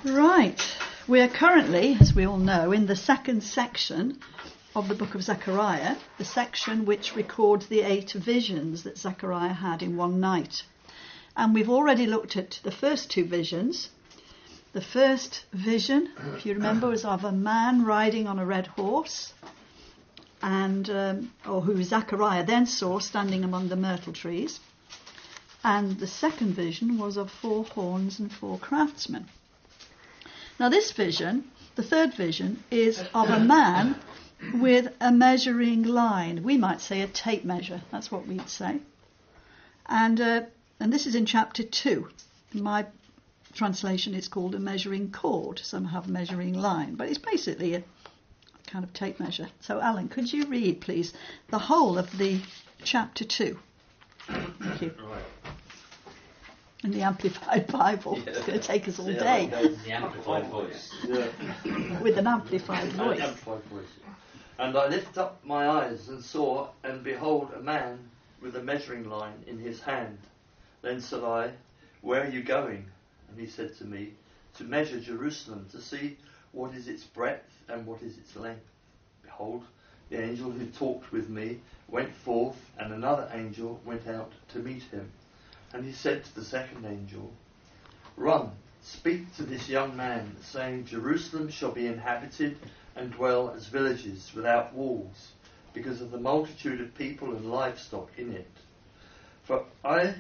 Right, we are currently, as we all know, in the second section of the book of Zechariah, the section which records the 8 visions that Zechariah had in one night. And we've already looked at the first 2 visions. The first vision, if you remember, was of a man riding on a red horse, and who Zechariah then saw standing among the myrtle trees. And the second vision was of 4 horns and 4 craftsmen. Now this vision, the third vision, is of a man with a measuring line. We might say a tape measure, that's what we'd say. And this is in chapter 2. In my translation it's called a measuring cord. Some have measuring line, but it's basically a kind of tape measure. So Alan, could you read, please, the whole of the chapter 2? Thank you. Right. In the Amplified Bible. Yeah. It's going to take us all day. The amplified voice. Yeah. With an amplified voice. Amplified voice. And I lifted up my eyes and saw, and behold, a man with a measuring line in his hand. Then said I, "Where are you going?" And he said to me, "To measure Jerusalem, to see what is its breadth and what is its length." Behold, the angel who talked with me went forth, and another angel went out to meet him. And he said to the second angel, "Run, speak to this young man, saying, Jerusalem shall be inhabited and dwell as villages without walls, because of the multitude of people and livestock in it. For I,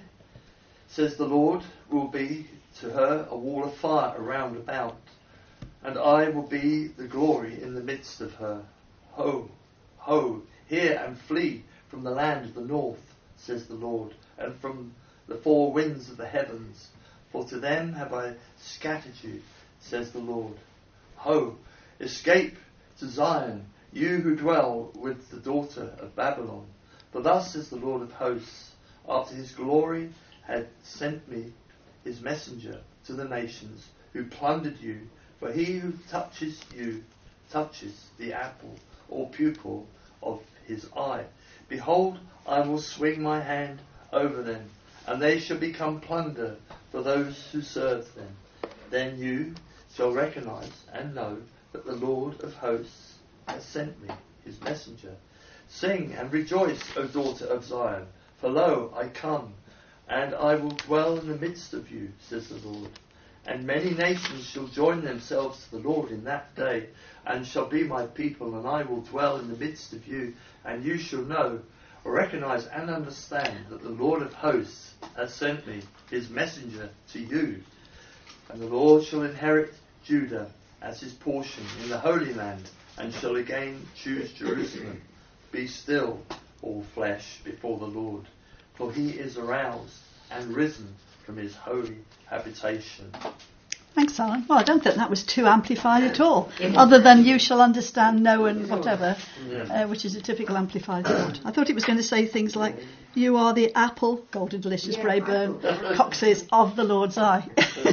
says the Lord, will be to her a wall of fire around about, and I will be the glory in the midst of her. Ho, ho, hear and flee from the land of the north, says the Lord, and from the 4 winds of the heavens, for to them have I scattered you, says the Lord. Ho, escape to Zion, you who dwell with the daughter of Babylon. For thus says the Lord of hosts, after his glory had sent me his messenger to the nations who plundered you, for he who touches you touches the apple or pupil of his eye. Behold, I will swing my hand over them, and they shall become plunder for those who serve them. Then you shall recognize and know that the Lord of hosts has sent me, his messenger. Sing and rejoice, O daughter of Zion, for lo, I come, and I will dwell in the midst of you, says the Lord. And many nations shall join themselves to the Lord in that day, and shall be my people, and I will dwell in the midst of you, and you shall know, recognize and understand that the Lord of hosts has sent me, his messenger, to you. And the Lord shall inherit Judah as his portion in the Holy Land, and shall again choose Jerusalem. Be still, all flesh, before the Lord, for he is aroused and risen from his holy habitation. Thanks, Alan. Well, I don't think that was too amplified at all, other than you shall understand, know, and whatever, which is a typical amplified thought. I thought it was going to say things like, you are the apple, golden delicious Braeburn, Cox's of the Lord's eye.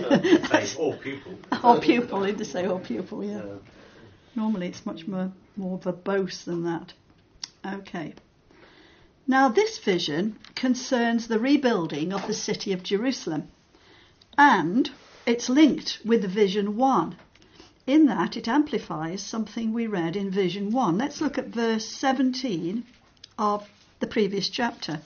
Or pupil. Or pupil, he'd say or pupil, yeah. Normally it's much more verbose than that. Okay. Now this vision concerns the rebuilding of the city of Jerusalem, and it's linked with vision 1. In that it amplifies something we read in vision 1. Let's look at verse 17 of the previous chapter.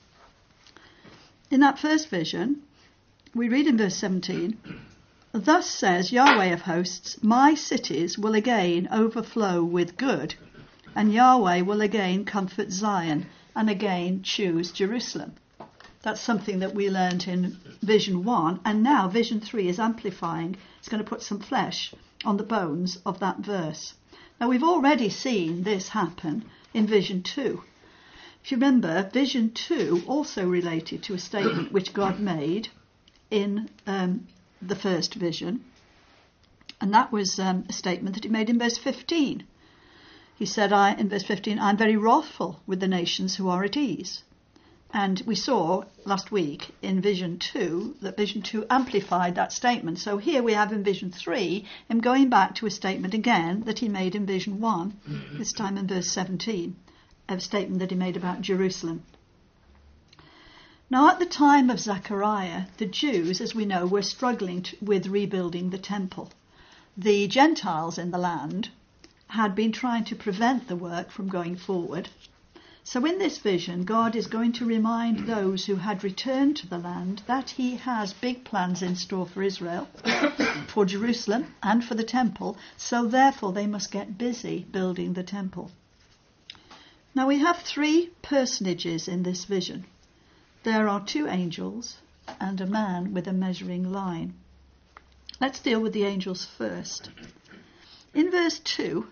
In that first vision, we read in verse 17, "Thus says Yahweh of hosts, my cities will again overflow with good, and Yahweh will again comfort Zion, and again choose Jerusalem." That's something that we learned in vision 1, and now vision 3 is amplifying. It's going to put some flesh on the bones of that verse. Now we've already seen this happen in vision 2. If you remember, vision 2 also related to a statement which God made in the first vision, and that was a statement that he made in verse 15. He said, in verse 15, "I'm very wrathful with the nations who are at ease." And we saw last week in vision 2 that vision 2 amplified that statement. So here we have in vision 3 him going back to a statement again that he made in vision 1, this time in verse 17, a statement that he made about Jerusalem. Now, at the time of Zechariah, the Jews, as we know, were struggling with rebuilding the temple. The Gentiles in the land had been trying to prevent the work from going forward. So in this vision, God is going to remind those who had returned to the land that he has big plans in store for Israel, for Jerusalem and for the temple, so therefore they must get busy building the temple. Now we have 3 personages in this vision. There are 2 angels and a man with a measuring line. Let's deal with the angels first. In verse 2,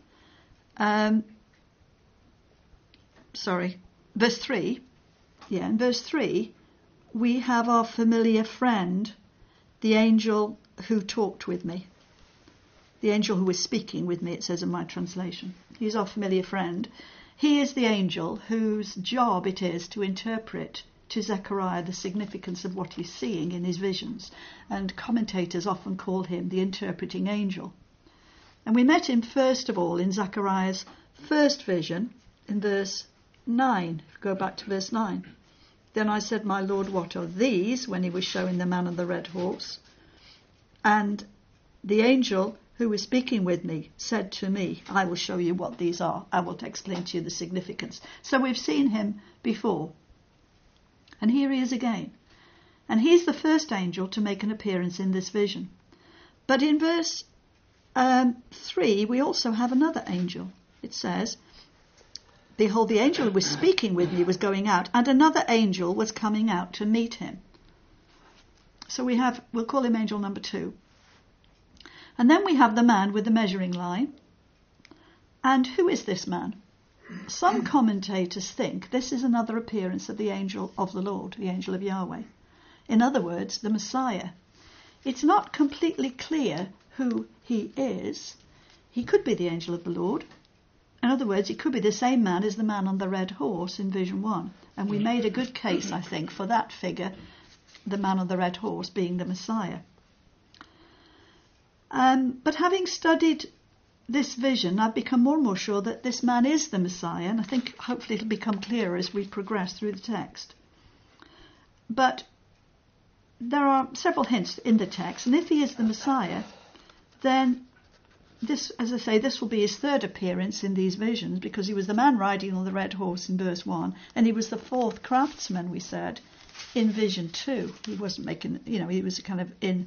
verse 3, in verse 3, we have our familiar friend, the angel who talked with me. The angel who was speaking with me, it says in my translation. He's our familiar friend. He is the angel whose job it is to interpret to Zechariah the significance of what he's seeing in his visions. And commentators often call him the interpreting angel. And we met him first of all in Zechariah's first vision in verse 9. Go back to verse 9. Then I said, my Lord, what are these? When he was showing the man on the red horse. And the angel who was speaking with me said to me, I will show you what these are. I will explain to you the significance. So we've seen him before. And here he is again. And he's the first angel to make an appearance in this vision. But in verse 3, we also have another angel. It says, behold, the angel who was speaking with me was going out, and another angel was coming out to meet him. So we'll call him angel number 2. And then we have the man with the measuring line. And who is this man? Some commentators think this is another appearance of the angel of the Lord, the angel of Yahweh. In other words, the Messiah. It's not completely clear who he is. He could be the angel of the Lord. In other words, he could be the same man as the man on the red horse in vision 1. And we made a good case, I think, for that figure, the man on the red horse being the Messiah. But having studied this vision, I've become more and more sure that this man is the Messiah, and I think hopefully it'll become clearer as we progress through the text. But there are several hints in the text, and if he is the Messiah, then this, as I say, this will be his 3rd appearance in these visions, because he was the man riding on the red horse in verse 1, and he was the 4th craftsman, we said, in vision 2. He wasn't making, he was kind of in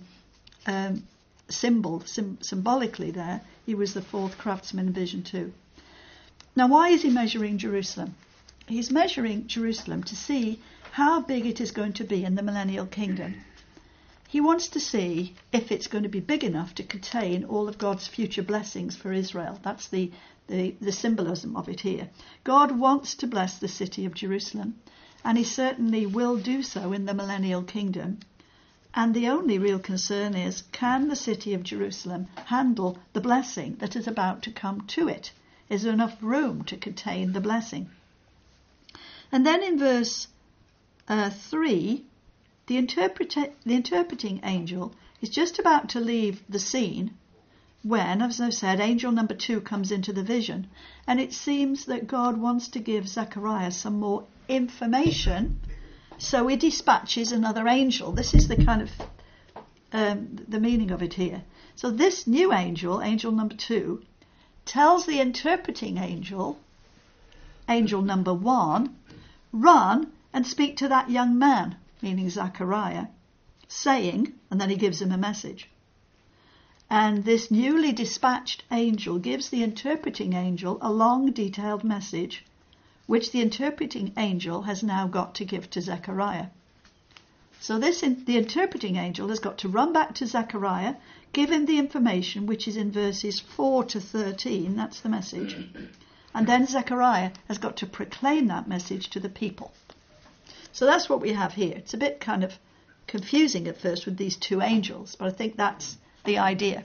symbolically there. He was the 4th craftsman in vision 2. Now, why is he measuring Jerusalem? He's measuring Jerusalem to see how big it is going to be in the millennial kingdom. He wants to see if it's going to be big enough to contain all of God's future blessings for Israel. That's the symbolism of it here. God wants to bless the city of Jerusalem, and he certainly will do so in the millennial kingdom. And the only real concern is, can the city of Jerusalem handle the blessing that is about to come to it? Is there enough room to contain the blessing? And then in verse 3, the interpreting angel is just about to leave the scene when, as I said, angel number 2 comes into the vision. And it seems that God wants to give Zechariah some more information, so he dispatches another angel. This is the kind of the meaning of it here. So this new angel, angel number 2, tells the interpreting angel, angel number 1, run and speak to that young man, meaning Zechariah, saying, and then he gives him a message. And this newly dispatched angel gives the interpreting angel a long, detailed message, which the interpreting angel has now got to give to Zechariah. So the interpreting angel has got to run back to Zechariah, give him the information which is in verses 4 to 13, that's the message, and then Zechariah has got to proclaim that message to the people. So that's what we have here. It's a bit kind of confusing at first with these 2 angels, but I think that's the idea.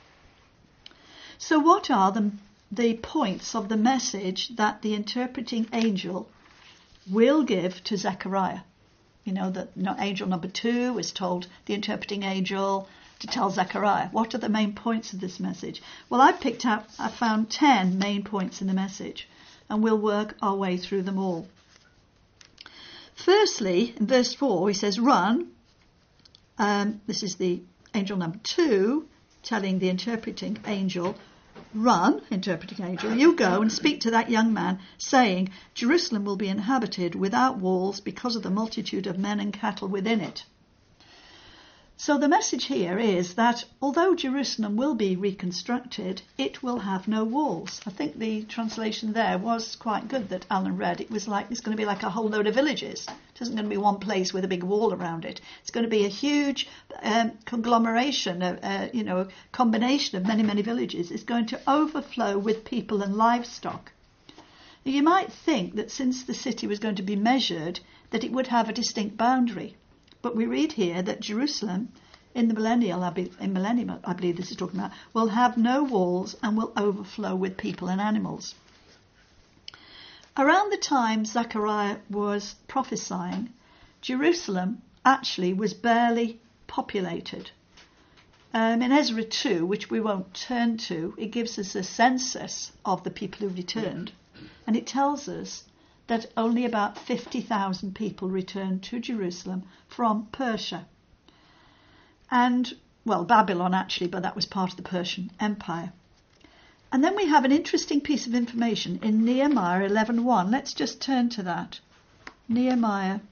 So what are the points of the message that the interpreting angel will give to Zechariah? That angel number 2 is told the interpreting angel to tell Zechariah. What are the main points of this message? Well, I found 10 main points in the message, and we'll work our way through them all. Firstly, in verse 4, he says, run. This is the angel number 2, telling the interpreting angel, run, interpreting angel, you go and speak to that young man, saying, Jerusalem will be inhabited without walls because of the multitude of men and cattle within it. So the message here is that although Jerusalem will be reconstructed, it will have no walls. I think the translation there was quite good that Alan read. It was like it's going to be like a whole load of villages. It isn't going to be one place with a big wall around it. It's going to be a huge conglomeration, a combination of many, many villages. It's going to overflow with people and livestock. You might think that since the city was going to be measured, that it would have a distinct boundary. But we read here that Jerusalem, in the millennium, I believe this is talking about, will have no walls and will overflow with people and animals. Around the time Zechariah was prophesying, Jerusalem actually was barely populated. In Ezra 2, which we won't turn to, it gives us a census of the people who returned, and it tells us that only about 50,000 people returned to Jerusalem from Persia. And, well, Babylon actually, but that was part of the Persian Empire. And then we have an interesting piece of information in Nehemiah 11:1. Let's just turn to that. Nehemiah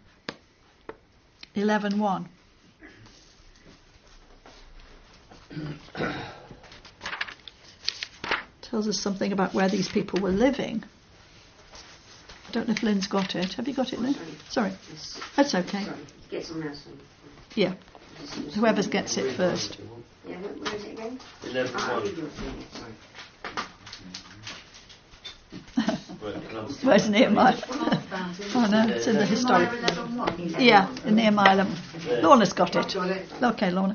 11:1. Tells us something about where these people were living. I don't know if Lynn's got it. Have you got it, Lynn? Sorry. That's okay. Sorry. Get someone else on. Yeah. Whoever gets it first. Yeah, where is it again? 11:1. Where's Nehemiah? Oh no, it's in the historic. Yeah, in Nehemiah 11. Lorna's got it. Okay, Lorna.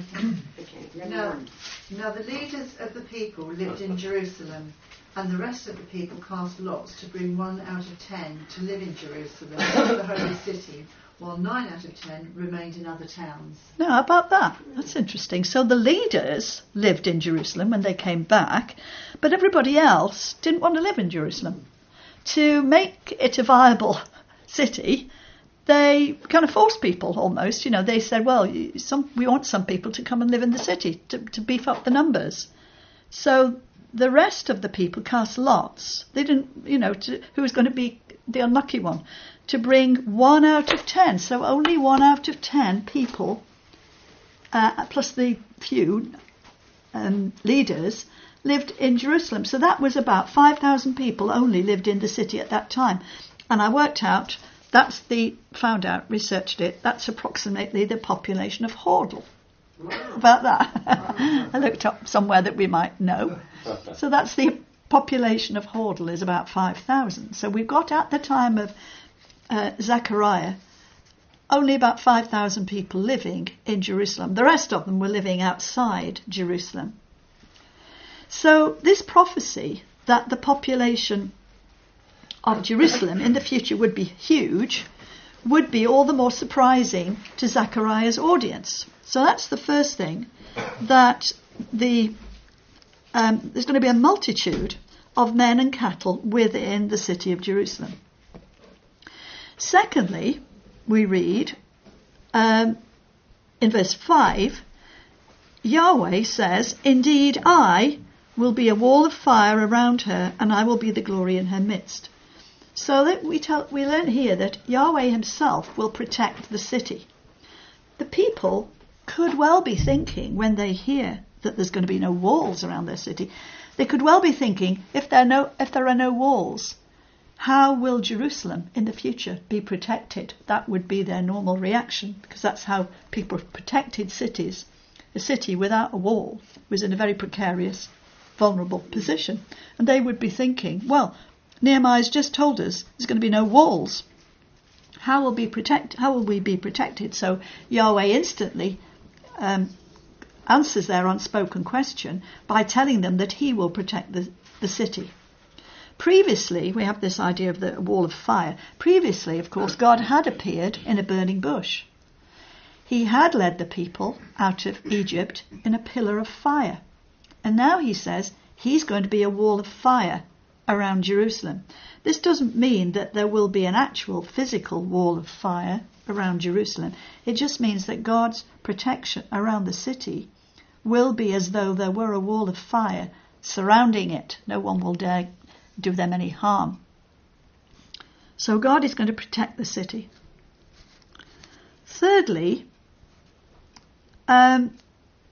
Now the leaders of the people lived in Jerusalem, and the rest of the people cast lots to bring 1 out of 10 to live in Jerusalem, the holy city, while 9 out of 10 remained in other towns. Now, how about that? That's interesting. So the leaders lived in Jerusalem when they came back, but everybody else didn't want to live in Jerusalem. To make it a viable city, they kind of forced people almost. You know, they said, well, we want some people to come and live in the city to beef up the numbers. So the rest of the people cast lots. They didn't, who was going to be the unlucky one, to bring 1 out of 10. So only 1 out of 10 people, plus the few leaders, lived in Jerusalem. So that was about 5,000 people only lived in the city at that time. And I worked out, researched it, that's approximately the population of Hordle. Wow. About that. I looked up somewhere that we might know. So that's the population of Hordle is about 5,000. So we've got at the time of Zechariah only about 5,000 people living in Jerusalem. The rest of them were living outside Jerusalem. So this prophecy that the population of Jerusalem in the future would be huge would be all the more surprising to Zechariah's audience. So that's the first thing, that there's going to be a multitude of men and cattle within the city of Jerusalem. Secondly, we read in verse 5, Yahweh says, indeed I will be a wall of fire around her, and I will be the glory in her midst. So that we learn here that Yahweh himself will protect the city. The people could well be thinking, when they hear that there's going to be no walls around their city, they could well be thinking, if there are no walls, how will Jerusalem in the future be protected? That would be their normal reaction, because that's how people protected cities. A city without a wall was in a very precarious, vulnerable position. And they would be thinking, well, Nehemiah's just told us there's going to be no walls. How will we be protected? So Yahweh instantly answers their unspoken question by telling them that he will protect the city. Previously, we have this idea of the wall of fire. Previously, of course, God had appeared in a burning bush. He had led the people out of Egypt in a pillar of fire. And now he says he's going to be a wall of fire around Jerusalem. This doesn't mean that there will be an actual physical wall of fire around Jerusalem. It just means that God's protection around the city will be as though there were a wall of fire surrounding it. No one will dare do them any harm. So God is going to protect the city. Thirdly, the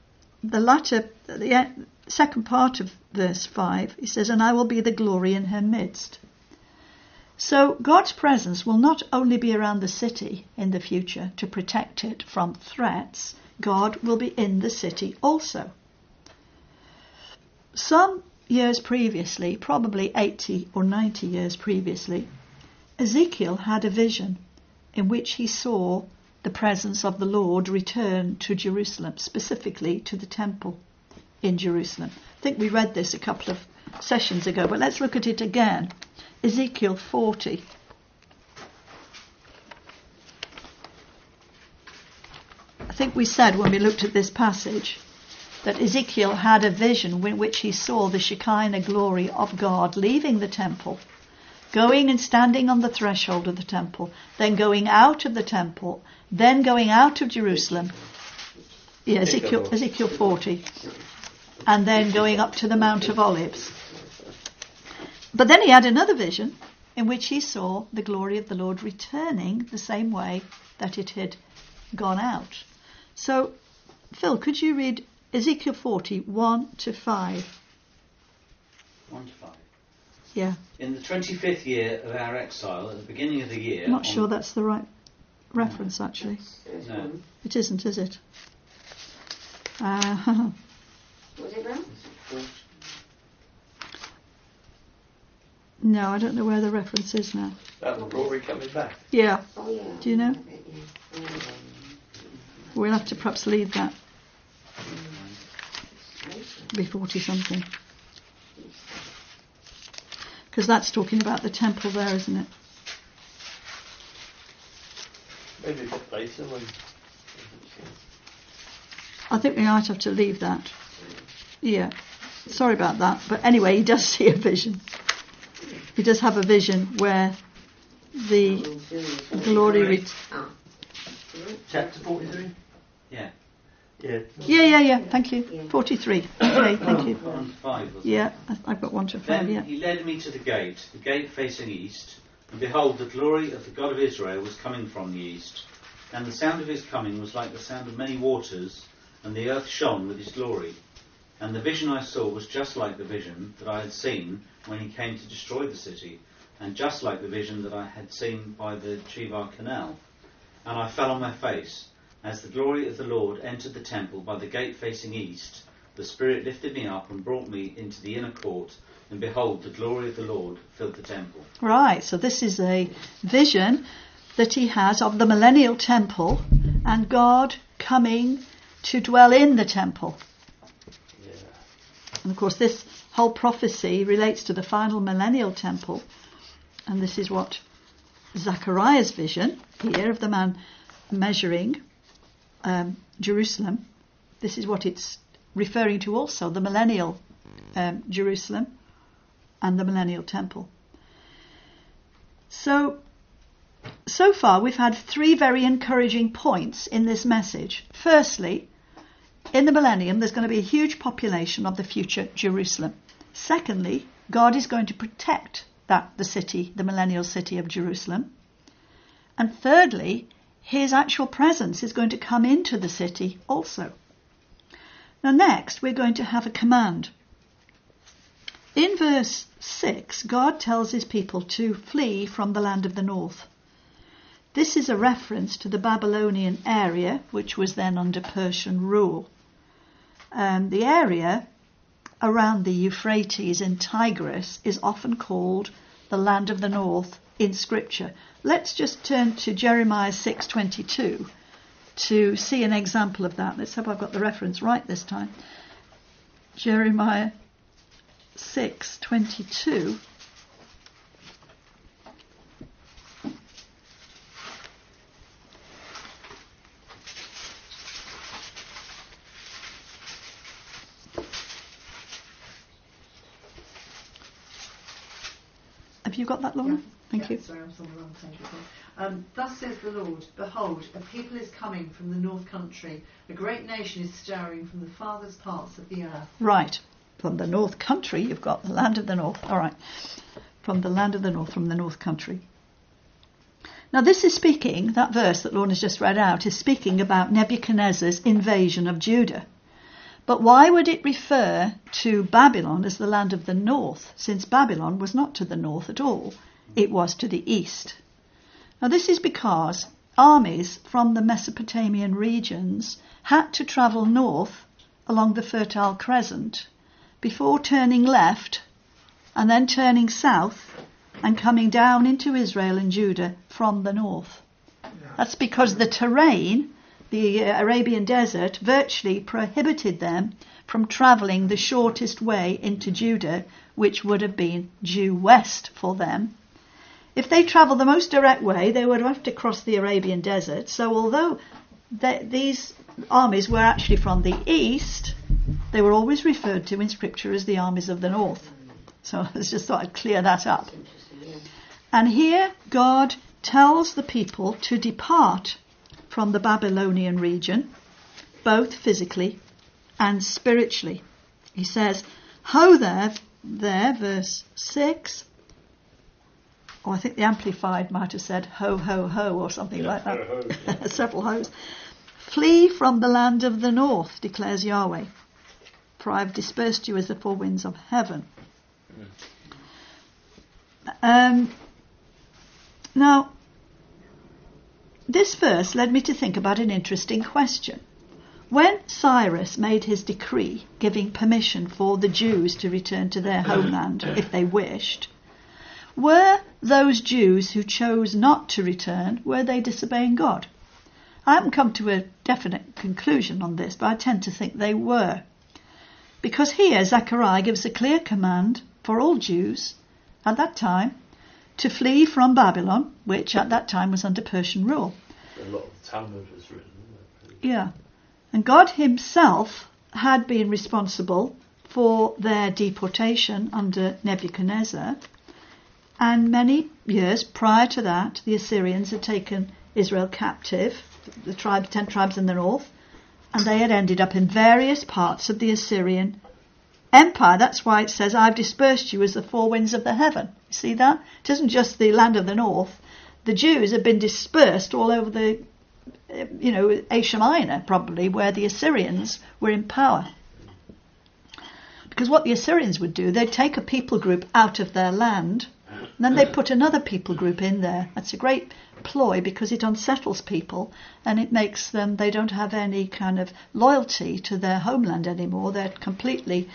second part of verse 5, he says, and I will be the glory in her midst. So God's presence will not only be around the city in the future to protect it from threats, God will be in the city also. Some years previously, probably 80 or 90 years previously, Ezekiel had a vision in which he saw the presence of the Lord return to Jerusalem, specifically to the temple in Jerusalem. I think we read this a couple of sessions ago, but let's look at it again. Ezekiel 40. I think we said when we looked at this passage that Ezekiel had a vision in which he saw the Shekinah glory of God leaving the temple, going and standing on the threshold of the temple, then going out of the temple, then going out of Jerusalem. Yeah, Ezekiel 40. And then going up to the Mount of Olives. But then he had another vision in which he saw the glory of the Lord returning the same way that it had gone out. So, Phil, could you read Ezekiel 40, 1 to 5? 1 to 5. Yeah. In the 25th year of our exile, at the beginning of the year... I'm not sure that's the right reference, actually. No. It isn't, is it? Was it round? No, I don't know where the reference is now. That was glory coming back. Yeah. Oh, yeah. Do you know? Yeah. We'll have to perhaps leave that. Be 40 something. Because that's talking about the temple there, isn't it? Maybe a bit later when... I think we might have to leave that. Yeah. Sorry about that. But anyway, he does see a vision. He does have a vision where the glory... Chapter 43? Yeah. Yeah. Yeah. Thank you. 43. Okay, thank you. 1 to 5, wasn't it? Yeah, I've got 1 to 5, Then yeah. he led me to the gate facing east, and behold, the glory of the God of Israel was coming from the east. And the sound of his coming was like the sound of many waters, and the earth shone with his glory. And the vision I saw was just like the vision that I had seen when he came to destroy the city, and just like the vision that I had seen by the Chebar Canal. And I fell on my face. As the glory of the Lord entered the temple by the gate facing east, the Spirit lifted me up and brought me into the inner court, and behold, the glory of the Lord filled the temple. Right, so this is a vision that he has of the millennial temple and God coming to dwell in the temple. Yeah. And of course this whole prophecy relates to the final millennial temple, and this is what Zechariah's vision here of the man measuring Jerusalem, this is what it's referring to also, the millennial Jerusalem and the millennial temple. So far we've had 3 very encouraging points in this message. Firstly, in the millennium there's going to be a huge population of the future Jerusalem. Secondly, God is going to protect the city, the millennial city of Jerusalem. And thirdly, his actual presence is going to come into the city also. Now next we're going to have a command. In verse 6, God tells his people to flee from the land of the north. This is a reference to the Babylonian area, which was then under Persian rule. The area around the Euphrates and Tigris is often called the land of the north in Scripture. Let's just turn to Jeremiah 6:22 to see an example of that. Let's hope I've got the reference right this time. Jeremiah 6:22. you got that, Laura? Yeah. Thank you. Sorry, I was on the wrong page before. Thus says the Lord, behold, a people is coming from the north country. A great nation is stirring from the farthest parts of the earth. Right. From the north country, you've got the land of the north. All right. From the land of the north, from the north country. Now this is speaking, that verse that Lorna's just read out, is speaking about Nebuchadnezzar's invasion of Judah. But why would it refer to Babylon as the land of the north, since Babylon was not to the north at all? It was to the east. Now this is because armies from the Mesopotamian regions had to travel north along the Fertile Crescent before turning left and then turning south and coming down into Israel and Judah from the north. That's because the terrain, the Arabian desert, virtually prohibited them from travelling the shortest way into Judah, which would have been due west for them. If they travelled the most direct way, they would have to cross the Arabian desert. So although these armies were actually from the east, they were always referred to in Scripture as the armies of the north. So I just thought I'd clear that up. And here God tells the people to depart from the Babylonian region, both physically and spiritually. He says, ho there, verse 6. Or I think the Amplified might have said ho, ho, ho, or something like that. Several ho's. Flee from the land of the north, declares Yahweh, for I have dispersed you as the four winds of heaven. Now, this verse led me to think about an interesting question. When Cyrus made his decree giving permission for the Jews to return to their homeland if they wished, were those Jews who chose not to return, were they disobeying God? I haven't come to a definite conclusion on this, but I tend to think they were. Because here Zechariah gives a clear command for all Jews at that time to flee from Babylon, which at that time was under Persian rule. A lot of the Talmud was written. Yeah. And God himself had been responsible for their deportation under Nebuchadnezzar. And many years prior to that, the Assyrians had taken Israel captive, the 10 tribes in the north, and they had ended up in various parts of the Assyrian Empire. That's why it says, I've dispersed you as the four winds of the heaven. You see that? It isn't just the land of the north. The Jews have been dispersed all over the, Asia Minor, probably, where the Assyrians were in power. Because what the Assyrians would do, they'd take a people group out of their land, and then they put another people group in there. That's a great ploy because it unsettles people and it makes them, they don't have any kind of loyalty to their homeland anymore. They're completely,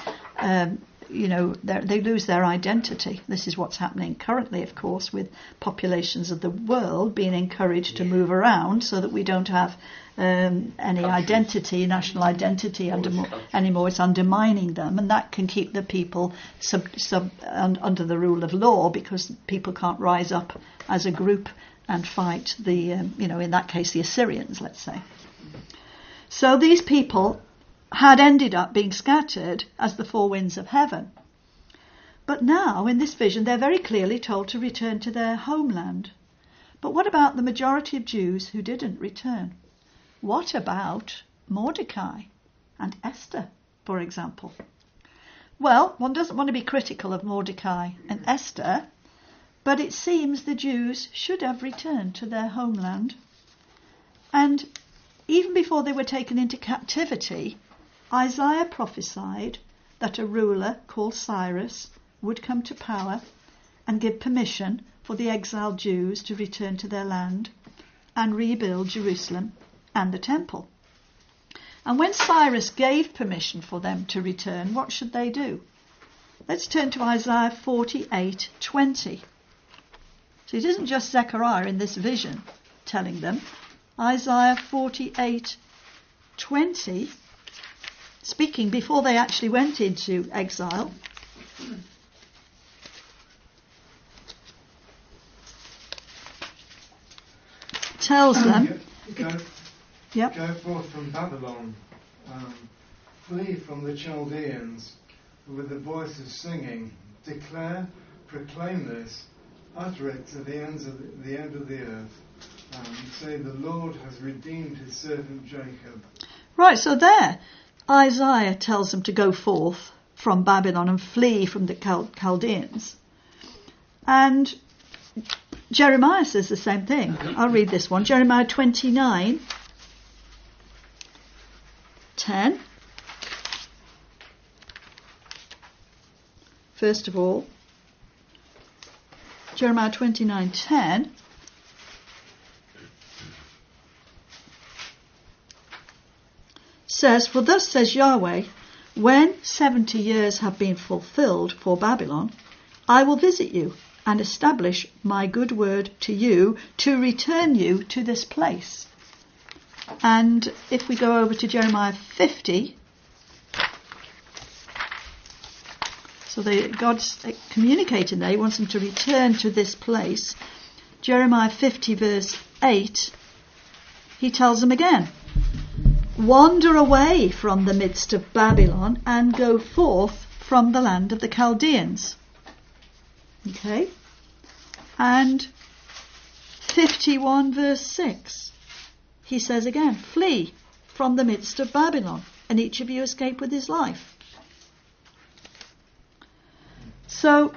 they lose their identity. This is what's happening currently, of course, with populations of the world being encouraged to move around so that we don't have any identity, national identity anymore. It's undermining them, and that can keep the people under the rule of law because people can't rise up as a group and fight in that case, the Assyrians, let's say. So these people had ended up being scattered as the four winds of heaven. But now, in this vision, they're very clearly told to return to their homeland. But what about the majority of Jews who didn't return? What about Mordecai and Esther, for example? Well, one doesn't want to be critical of Mordecai and Esther, but it seems the Jews should have returned to their homeland. And even before they were taken into captivity, Isaiah prophesied that a ruler called Cyrus would come to power and give permission for the exiled Jews to return to their land and rebuild Jerusalem and the temple. And when Cyrus gave permission for them to return, what should they do? Let's turn to Isaiah 48:20. So it isn't just Zechariah in this vision telling them. Isaiah 48:20, speaking before they actually went into exile. Tells them, Go forth from Babylon, flee from the Chaldeans, with the voice of singing, proclaim this, utter it to the end of the earth, saying, the Lord has redeemed his servant Jacob. Right, so there, Isaiah tells them to go forth from Babylon and flee from the Chaldeans. And Jeremiah says the same thing. I'll read this one. Jeremiah 29:10. First of all, Jeremiah 29:10 says, "For thus says Yahweh, when 70 years have been fulfilled for Babylon, I will visit you and establish my good word to you to return you to this place." And if we go over to Jeremiah 50, so God's communicating there, he wants them to return to this place. Jeremiah 50 verse 8, he tells them again, "Wander away from the midst of Babylon and go forth from the land of the Chaldeans." Okay? And 51 verse 6, he says again, "Flee from the midst of Babylon, and each of you escape with his life." So,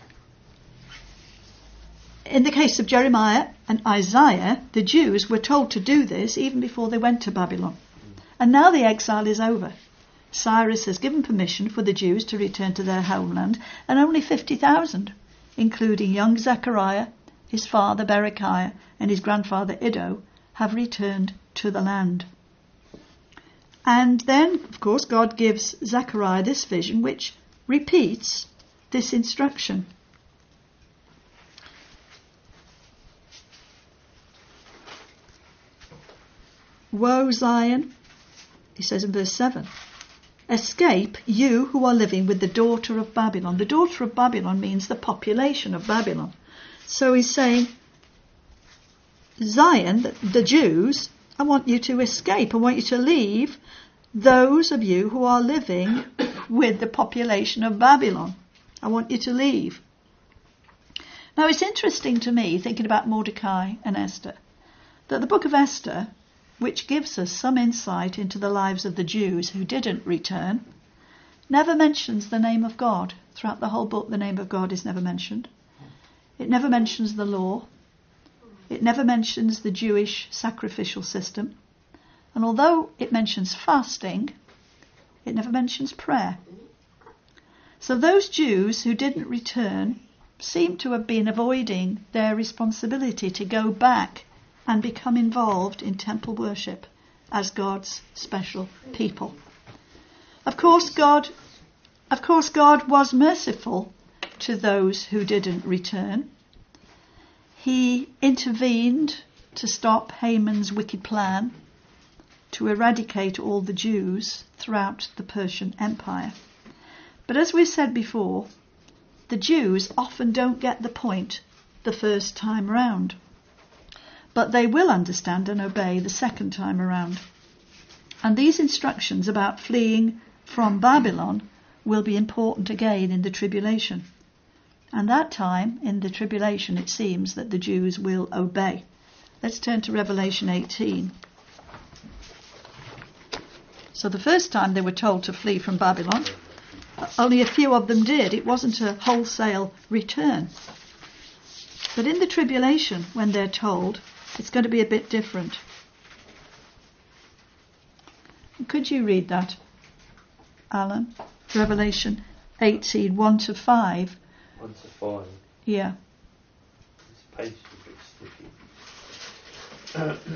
in the case of Jeremiah and Isaiah, the Jews were told to do this even before they went to Babylon. And now the exile is over. Cyrus has given permission for the Jews to return to their homeland, and only 50,000, including young Zechariah, his father Berechiah, and his grandfather Iddo, have returned to the land. And then, of course, God gives Zechariah this vision, which repeats this instruction. "Woe, Zion," he says in verse 7, "escape, you who are living with the daughter of Babylon." The daughter of Babylon means the population of Babylon. So he's saying, Zion, the Jews, I want you to escape. I want you to leave those of you who are living with the population of Babylon. I want you to leave. Now it's interesting to me, thinking about Mordecai and Esther, that the book of Esther, which gives us some insight into the lives of the Jews who didn't return, never mentions the name of God. Throughout the whole book, the name of God is never mentioned. It never mentions the law. It never mentions the Jewish sacrificial system. And although it mentions fasting, it never mentions prayer. So those Jews who didn't return seem to have been avoiding their responsibility to go back and become involved in temple worship as God's special people. Of course, God was merciful to those who didn't return. He intervened to stop Haman's wicked plan to eradicate all the Jews throughout the Persian Empire. But as we said before, the Jews often don't get the point the first time round. But they will understand and obey the second time around. And these instructions about fleeing from Babylon will be important again in the tribulation. And that time, in the tribulation, it seems that the Jews will obey. Let's turn to Revelation 18. So the first time they were told to flee from Babylon, only a few of them did. It wasn't a wholesale return. But in the tribulation, when they're told, it's going to be a bit different. Could you read that, Alan? Revelation 18, 1 to 5. 1 to 5. Yeah. This page is a bit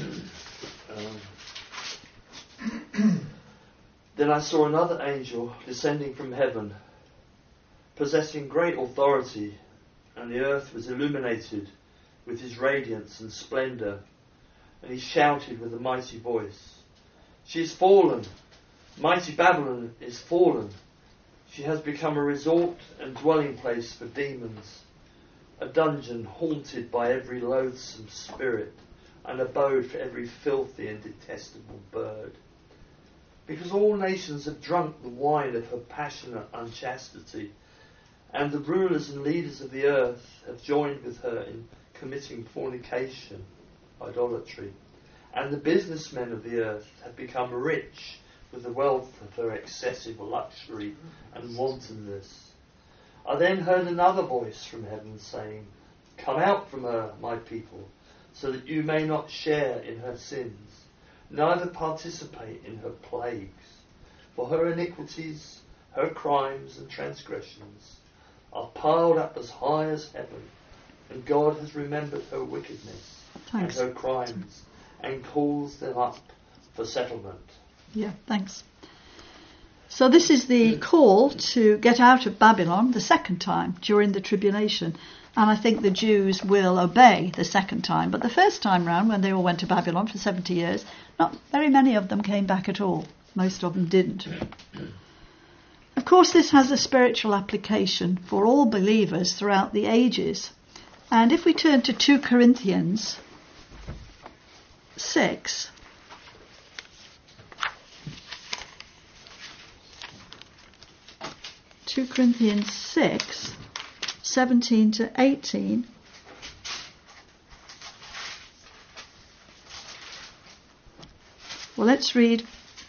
sticky. Then I saw another angel descending from heaven, possessing great authority, and the earth was illuminated with his radiance and splendour, and he shouted with a mighty voice, "She is fallen! Mighty Babylon is fallen! She has become a resort and dwelling place for demons, a dungeon haunted by every loathsome spirit, an abode for every filthy and detestable bird. Because all nations have drunk the wine of her passionate unchastity, And the rulers and leaders of the earth have joined with her in committing fornication, idolatry. And the businessmen of the earth have become rich with the wealth of her excessive luxury and wantonness. I then heard another voice from heaven saying, "Come out from her, my people, so that you may not share in her sins, neither participate in her plagues. For her iniquities, her crimes and transgressions are piled up as high as heaven, and God has remembered her wickedness Thanks. and her crimes, and calls them up for settlement." Yeah, thanks. So this is the call to get out of Babylon the second time during the tribulation. And I think the Jews will obey the second time. But the first time round, when they all went to Babylon for 70 years, not very many of them came back at all. Most of them didn't. Of course, this has a spiritual application for all believers throughout the ages. And if we turn to 2 Corinthians 6... 2 Corinthians 6, 17 to 18. Well, let's read.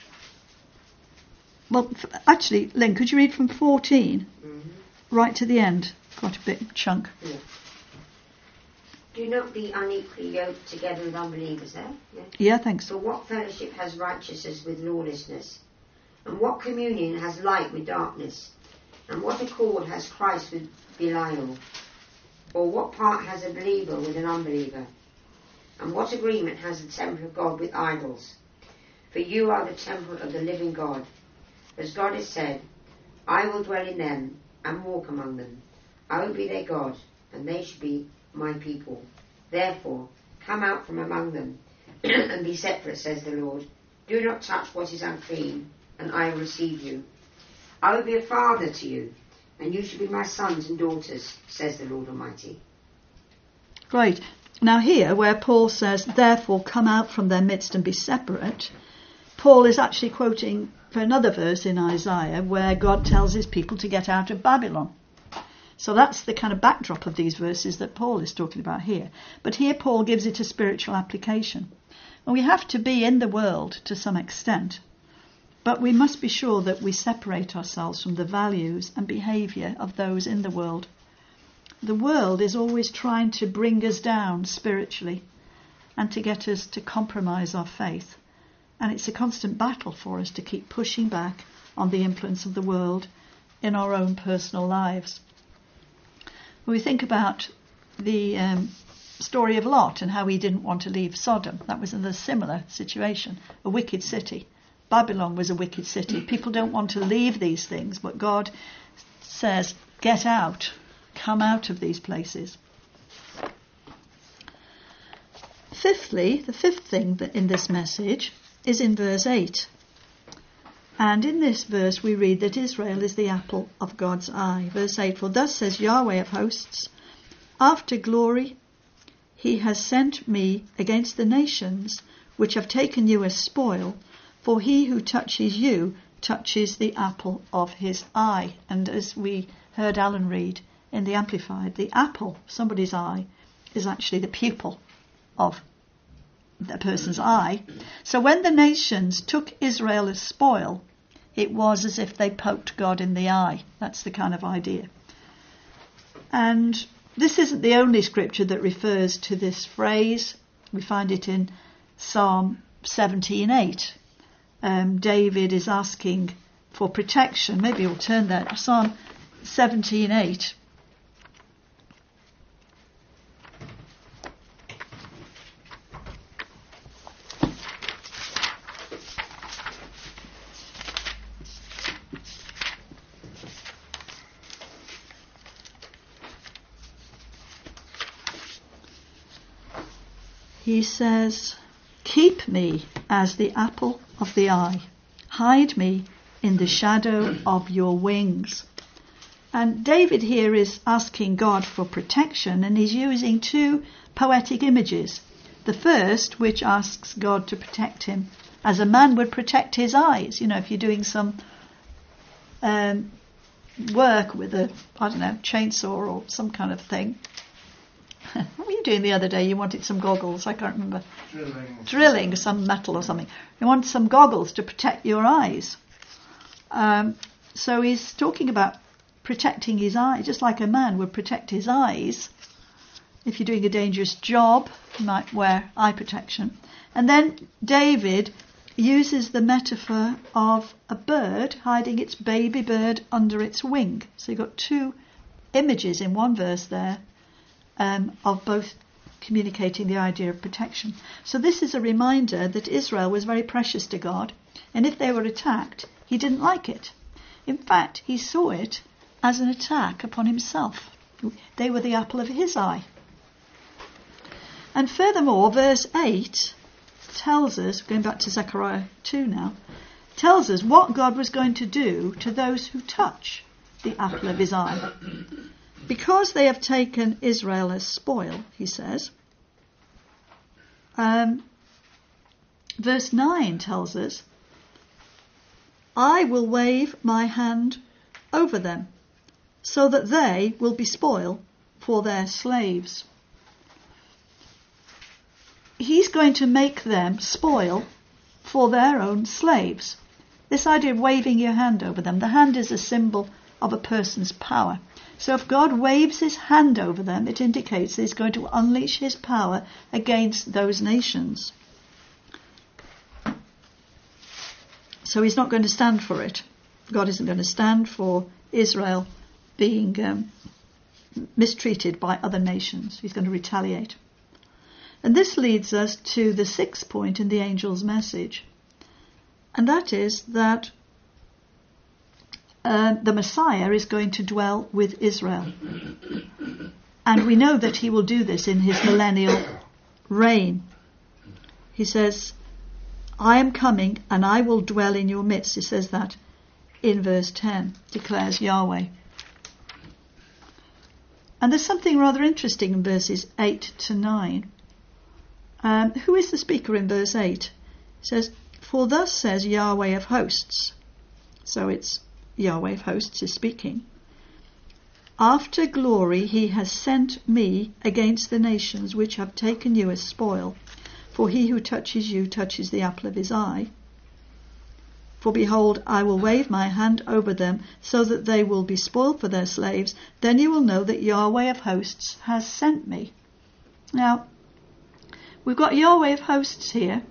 Well, actually, Lynn, could you read from 14 right to the end? Quite a big chunk. Yeah. Do not be unequally yoked together with unbelievers there. Yeah, thanks. For what fellowship has righteousness with lawlessness? And what communion has light with darkness? And what accord has Christ with Belial? Or what part has a believer with an unbeliever? And what agreement has the temple of God with idols? For you are the temple of the living God. As God has said, I will dwell in them and walk among them. I will be their God, and they shall be my people. Therefore, come out from among them and be separate, says the Lord. Do not touch what is unclean, and I will receive you. I will be a father to you, and you shall be my sons and daughters, says the Lord Almighty. Great. Now here, where Paul says, therefore come out from their midst and be separate, Paul is actually quoting for another verse in Isaiah where God tells his people to get out of Babylon. So that's the kind of backdrop of these verses that Paul is talking about here. But here Paul gives it a spiritual application. And we have to be in the world to some extent. But we must be sure that we separate ourselves from the values and behaviour of those in the world. The world is always trying to bring us down spiritually and to get us to compromise our faith. And it's a constant battle for us to keep pushing back on the influence of the world in our own personal lives. When we think about the story of Lot and how he didn't want to leave Sodom, that was in a similar situation, a wicked city. Babylon was a wicked city. People don't want to leave these things, but God says, get out, come out of these places. Fifthly, the fifth thing that in this message is in verse 8. And in this verse we read that Israel is the apple of God's eye. Verse 8, for thus says Yahweh of hosts, after glory he has sent me against the nations which have taken you as spoil, for he who touches you touches the apple of his eye. And as we heard Alan read in the Amplified, the apple, somebody's eye, is actually the pupil of the person's eye. So when the nations took Israel as spoil, it was as if they poked God in the eye. That's the kind of idea. And this isn't the only scripture that refers to this phrase. We find it in Psalm 17:8. David is asking for protection. Maybe we'll turn there. Psalm 17:8. He says, keep me as the apple of the eye. Hide me in the shadow of your wings. And David here is asking God for protection, and he's using two poetic images. The first, which asks God to protect him as a man would protect his eyes. You know, if you're doing some work with a, I don't know, chainsaw or some kind of thing. What were you doing the other day? You wanted some goggles, I can't remember. Drilling some metal or something. You wanted some goggles to protect your eyes. So he's talking about protecting his eye, just like a man would protect his eyes. If you're doing a dangerous job, you might wear eye protection. And then David uses the metaphor of a bird hiding its baby bird under its wing. So you've got two images in one verse there of both communicating the idea of protection. So this is a reminder that Israel was very precious to God, and if they were attacked, he didn't like it. In fact, he saw it as an attack upon himself. They were the apple of his eye. And furthermore, verse 8 tells us, going back to Zechariah 2 now, tells us what God was going to do to those who touch the apple of his eye. Because they have taken Israel as spoil, he says, verse 9 tells us, I will wave my hand over them, so that they will be spoil for their slaves. He's going to make them spoil for their own slaves. This idea of waving your hand over them, the hand is a symbol of a person's power. So if God waves his hand over them, it indicates that he's going to unleash his power against those nations. So he's not going to stand for it. God isn't going to stand for Israel being mistreated by other nations. He's going to retaliate. And this leads us to the sixth point in the angel's message. And that is that the Messiah is going to dwell with Israel. And we know that he will do this in his millennial reign. He says, I am coming and I will dwell in your midst. He says that in verse 10, declares Yahweh. And there's something rather interesting in verses 8 to 9. Who is the speaker in verse 8? It says, for thus says Yahweh of hosts. So it's Yahweh of hosts is speaking. After glory he has sent me against the nations which have taken you as spoil. For he who touches you touches the apple of his eye. For behold, I will wave my hand over them, so that they will be spoiled for their slaves. Then you will know that Yahweh of hosts has sent me. Now, we've got Yahweh of hosts here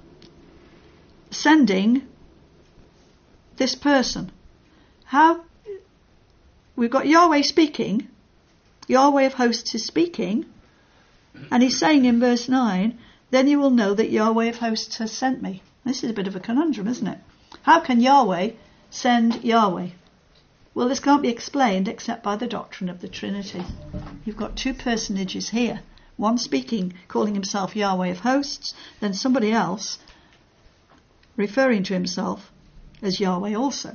sending this person. How? We've got Yahweh speaking. Yahweh of hosts is speaking. And he's saying in verse 9, then you will know that Yahweh of hosts has sent me. This is a bit of a conundrum, isn't it? How can Yahweh send Yahweh? Well, this can't be explained except by the doctrine of the Trinity. You've got two personages here. One speaking, calling himself Yahweh of hosts, then somebody else referring to himself as Yahweh also.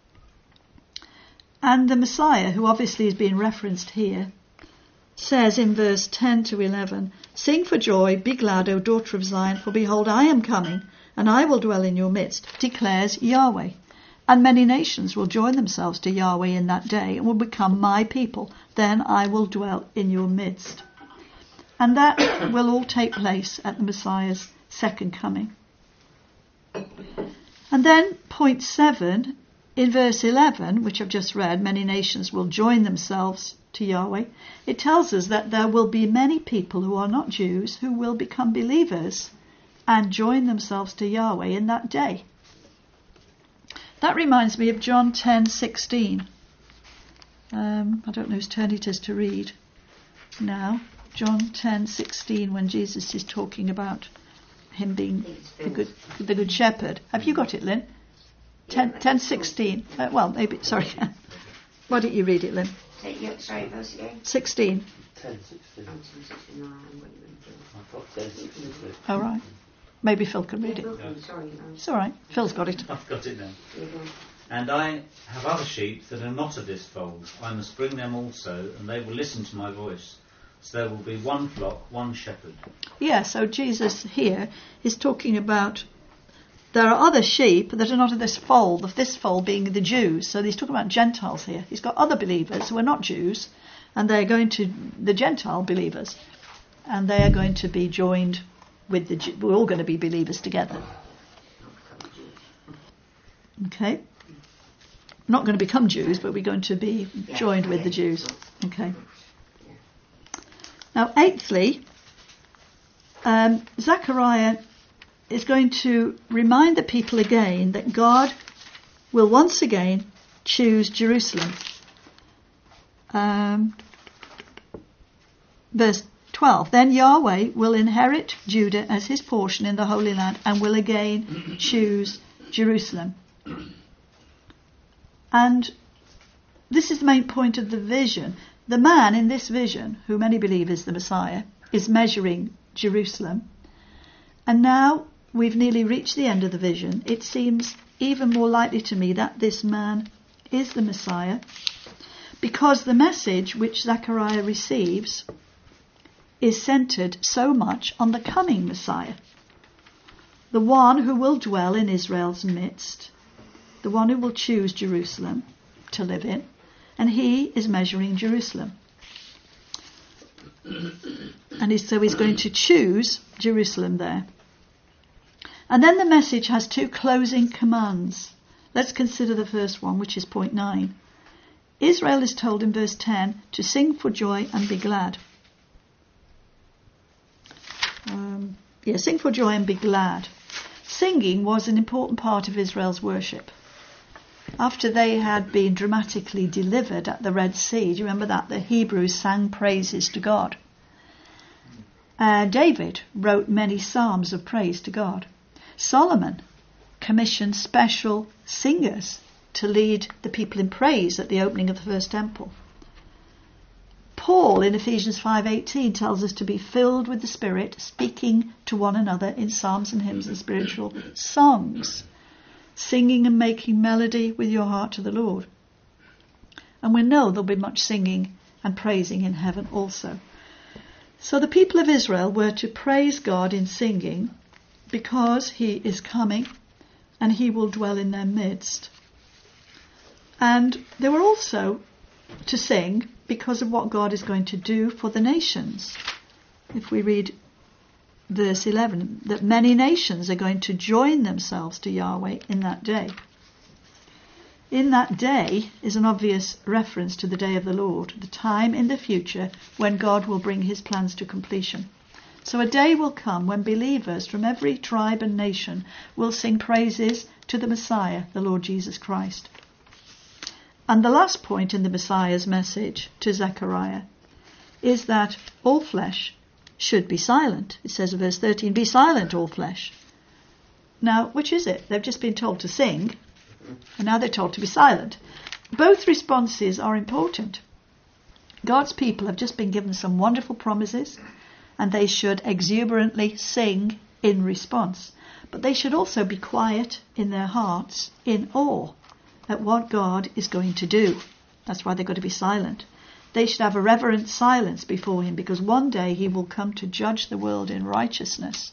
And the Messiah, who obviously is being referenced here, says in verse 10 to 11, sing for joy, be glad, O daughter of Zion, for behold, I am coming, and I will dwell in your midst, declares Yahweh. And many nations will join themselves to Yahweh in that day, and will become my people. Then I will dwell in your midst. And that will all take place at the Messiah's second coming. And then point 7, in verse 11, which I've just read, many nations will join themselves to Yahweh. It tells us that there will be many people who are not Jews who will become believers and join themselves to Yahweh in that day. That reminds me of John 10:16. I don't know whose turn it is to read now. John 10:16, when Jesus is talking about him being the good shepherd. Have you got it, Lynn? 10:16. Well, maybe. Sorry. Why don't you read it, Lynn? Sorry, verse again. 16. 10:16. I've got 10:16. All right. Maybe Phil can read it. Sorry. It's all right. Phil's got it. I've got it now. And I have other sheep that are not of this fold. I must bring them also, and they will listen to my voice. So there will be one flock, one shepherd. Yeah, so Jesus here is talking about there are other sheep that are not of this fold being the Jews. So he's talking about Gentiles here. He's got other believers who are not Jews, and they're going to, the Gentile believers, and they are going to be joined with we're all going to be believers together. Okay? Not going to become Jews, but we're going to be joined with the Jews. Okay. Now, eighthly, Zechariah is going to remind the people again that God will once again choose Jerusalem. Verse 12, then Yahweh will inherit Judah as his portion in the Holy Land and will again choose Jerusalem. And this is the main point of the vision. The man in this vision, who many believe is the Messiah, is measuring Jerusalem. And now we've nearly reached the end of the vision. It seems even more likely to me that this man is the Messiah, because the message which Zechariah receives is centred so much on the coming Messiah, the one who will dwell in Israel's midst, the one who will choose Jerusalem to live in, and he is measuring Jerusalem. And so he's going to choose Jerusalem there. And then the message has two closing commands. Let's consider the first one, which is point 9. Israel is told in verse 10 to sing for joy and be glad. Sing for joy and be glad. Singing was an important part of Israel's worship. After they had been dramatically delivered at the Red Sea, do you remember that? The Hebrews sang praises to God. David wrote many psalms of praise to God. Solomon commissioned special singers to lead the people in praise at the opening of the first temple. Paul in Ephesians 5:18 tells us to be filled with the Spirit, speaking to one another in psalms and hymns and spiritual songs, singing and making melody with your heart to the Lord. And we know there'll be much singing and praising in heaven also. So the people of Israel were to praise God in singing because he is coming and he will dwell in their midst. And they were also to sing because of what God is going to do for the nations. If we read verse 11, that many nations are going to join themselves to Yahweh in that day. In that day is an obvious reference to the day of the Lord, the time in the future when God will bring his plans to completion. So a day will come when believers from every tribe and nation will sing praises to the Messiah, the Lord Jesus Christ. And the last point in the Messiah's message to Zechariah is that all flesh should be silent. It says in verse 13, be silent, all flesh. Now, which is it? They've just been told to sing, and now they're told to be silent. Both responses are important. God's people have just been given some wonderful promises, and they should exuberantly sing in response. But they should also be quiet in their hearts, in awe at what God is going to do. That's why they've got to be silent. They should have a reverent silence before him, because one day he will come to judge the world in righteousness.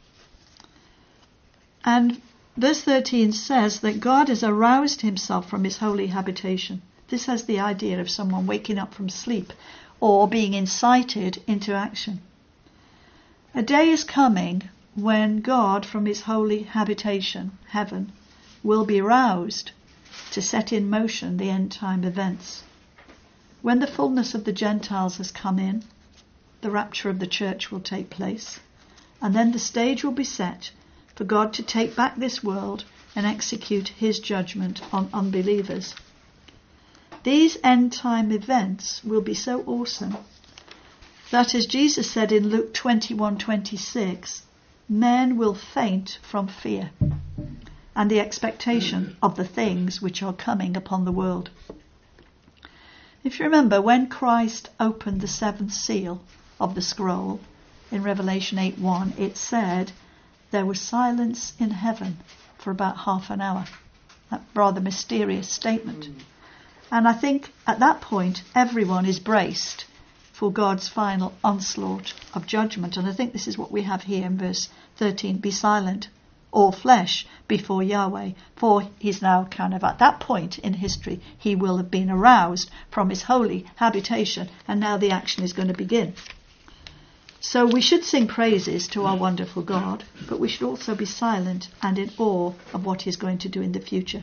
And verse 13 says that God has aroused himself from his holy habitation. This has the idea of someone waking up from sleep or being incited into action. A day is coming when God from his holy habitation, heaven, will be roused to set in motion the end time events. When the fullness of the Gentiles has come in, the rapture of the church will take place, and then the stage will be set for God to take back this world and execute his judgment on unbelievers. These end time events will be so awesome that, as Jesus said in Luke 21:26, men will faint from fear and the expectation of the things which are coming upon the world. If you remember, when Christ opened the seventh seal of the scroll in Revelation 8:1, it said there was silence in heaven for about half an hour. That rather mysterious statement. And I think at that point everyone is braced for God's final onslaught of judgment. And I think this is what we have here in verse 13. Be silent, all flesh before Yahweh. For he's now kind of at that point in history, he will have been aroused from his holy habitation, and now the action is going to begin. So we should sing praises to our wonderful God, but we should also be silent and in awe of what he's going to do in the future.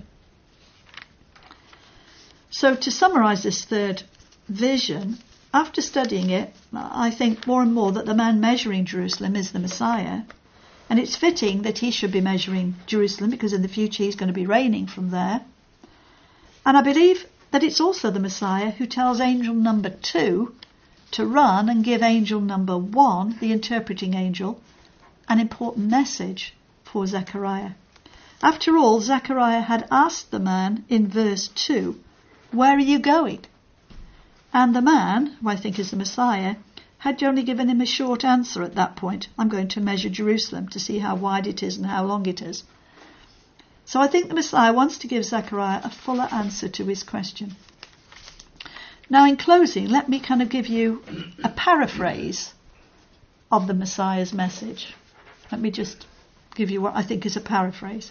So to summarize this third vision, after studying it, I think more and more that the man measuring Jerusalem is the Messiah. And it's fitting that he should be measuring Jerusalem because in the future he's going to be reigning from there. And I believe that it's also the Messiah who tells angel number 2 to run and give angel number 1, the interpreting angel, an important message for Zechariah. After all, Zechariah had asked the man in verse 2, "Where are you going?" And the man, who I think is the Messiah, had only given him a short answer at that point. "I'm going to measure Jerusalem to see how wide it is and how long it is." So I think the Messiah wants to give Zechariah a fuller answer to his question. Now in closing, let me kind of give you a paraphrase of the Messiah's message. Let me just give you what I think is a paraphrase.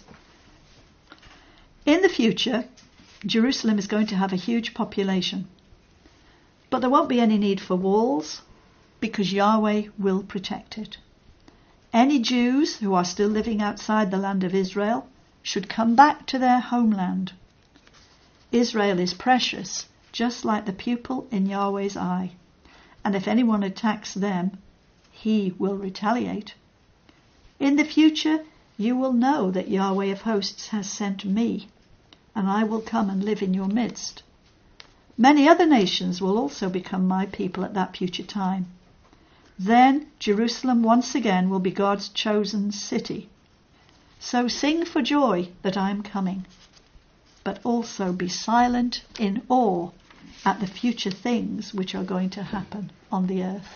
In the future, Jerusalem is going to have a huge population. But there won't be any need for walls because Yahweh will protect it. Any Jews who are still living outside the land of Israel should come back to their homeland. Israel is precious, just like the pupil in Yahweh's eye. And if anyone attacks them, he will retaliate. In the future, you will know that Yahweh of hosts has sent me, and I will come and live in your midst. Many other nations will also become my people at that future time. Then Jerusalem once again will be God's chosen city. So sing for joy that I am coming, but also be silent in awe at the future things which are going to happen on the earth.